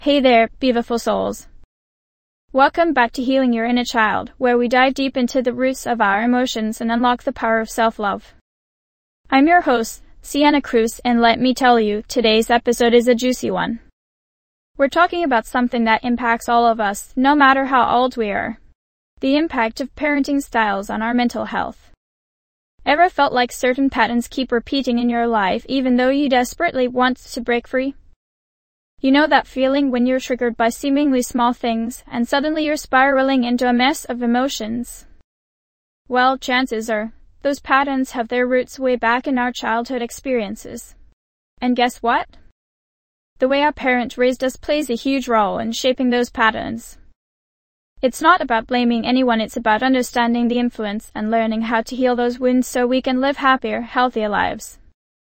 Hey there, beautiful souls. Welcome back to Healing Your Inner Child, where we dive deep into the roots of our emotions and unlock the power of self-love. I'm your host, Sienna Cruz, and let me tell you, today's episode is a juicy one. We're talking about something that impacts all of us, no matter how old we are. The impact of parenting styles on our mental health. Ever felt like certain patterns keep repeating in your life even though you desperately want to break free? You know that feeling when you're triggered by seemingly small things and suddenly you're spiraling into a mess of emotions? Well, chances are, those patterns have their roots way back in our childhood experiences. And guess what? The way our parents raised us plays a huge role in shaping those patterns. It's not about blaming anyone, it's about understanding the influence and learning how to heal those wounds so we can live happier, healthier lives.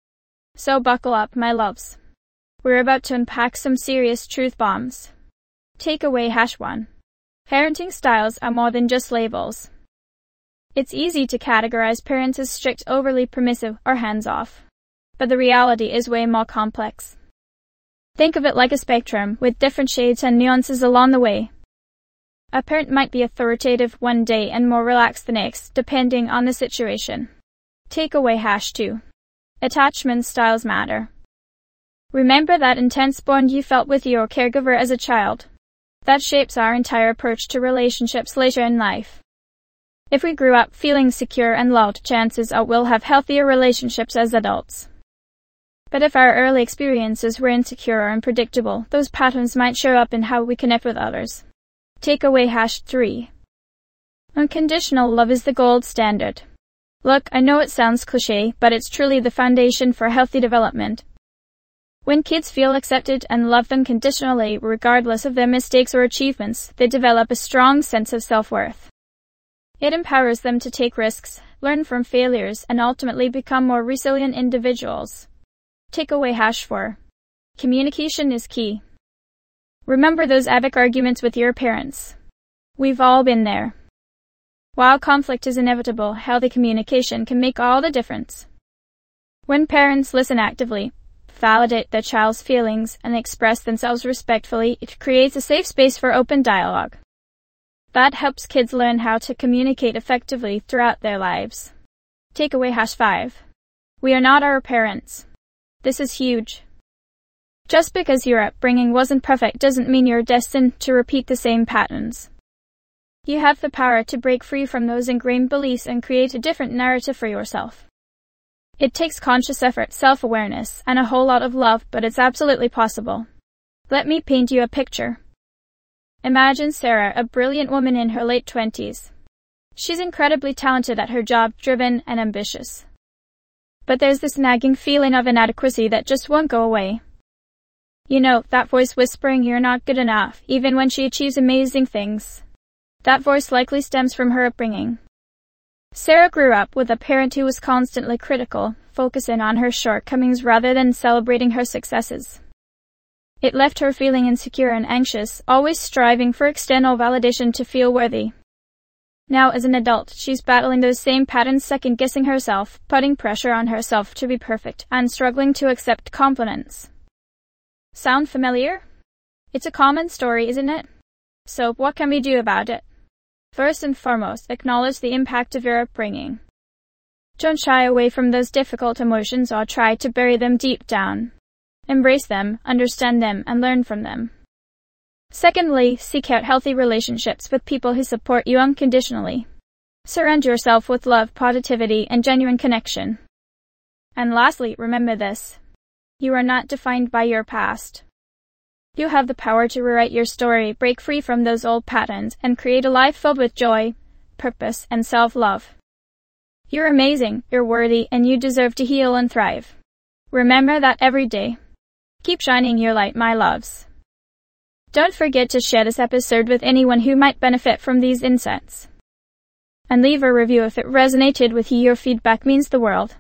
So buckle up, my loves. We're about to unpack some serious truth bombs. Takeaway #1. Parenting styles are more than just labels. It's easy to categorize parents as strict, overly permissive, or hands-off. But the reality is way more complex. Think of it like a spectrum, with different shades and nuances along the way. A parent might be authoritative one day and more relaxed the next, depending on the situation. Takeaway #2. Attachment styles matter. Remember that intense bond you felt with your caregiver as a child. That shapes our entire approach to relationships later in life. If we grew up feeling secure and loved, chances are we'll have healthier relationships as adults. But if our early experiences were insecure or unpredictable, those patterns might show up in how we connect with others. Takeaway #3. Unconditional love is the gold standard. Look, I know it sounds cliché, but it's truly the foundation for healthy development. When kids feel accepted and loved unconditionally, regardless of their mistakes or achievements, they develop a strong sense of self-worth. It empowers them to take risks, learn from failures, and ultimately become more resilient individuals. Takeaway #4. Communication is key. Remember those epic arguments with your parents. We've all been there. While conflict is inevitable, healthy communication can make all the difference. When parents listen actively, validate their child's feelings, and express themselves respectfully, it creates a safe space for open dialogue. That helps kids learn how to communicate effectively throughout their lives. Takeaway #5. We are not our parents. This is huge. Just because your upbringing wasn't perfect doesn't mean you're destined to repeat the same patterns. You have the power to break free from those ingrained beliefs and create a different narrative for yourself. It takes conscious effort, self-awareness, and a whole lot of love, but it's absolutely possible. Let me paint you a picture. Imagine Sarah, a brilliant woman in her late 20s. She's incredibly talented at her job, driven and ambitious. But there's this nagging feeling of inadequacy that just won't go away. You know, that voice whispering you're not good enough, even when she achieves amazing things. That voice likely stems from her upbringing. Sarah grew up with a parent who was constantly critical, focusing on her shortcomings rather than celebrating her successes. It left her feeling insecure and anxious, always striving for external validation to feel worthy. Now, as an adult, she's battling those same patterns, second-guessing herself, putting pressure on herself to be perfect, and struggling to accept compliments. Sound familiar? It's a common story, isn't it? So, what can we do about it? First and foremost, acknowledge the impact of your upbringing. Don't shy away from those difficult emotions or try to bury them deep down. Embrace them, understand them, and learn from them. Secondly, seek out healthy relationships with people who support you unconditionally. Surround yourself with love, positivity, and genuine connection. And lastly, remember this. You are not defined by your past. You have the power to rewrite your story, break free from those old patterns, and create a life filled with joy, purpose, and self-love. You're amazing, you're worthy, and you deserve to heal and thrive. Remember that every day. Keep shining your light, my loves. Don't forget to share this episode with anyone who might benefit from these insights. And leave a review if it resonated with you. Your feedback means the world.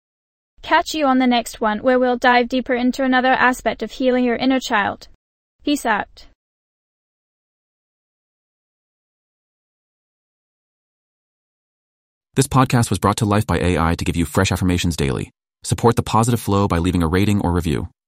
Catch you on the next one, where we'll dive deeper into another aspect of healing your inner child. Peace out. This podcast was brought to life by AI to give you fresh affirmations daily. Support the positive flow by leaving a rating or review.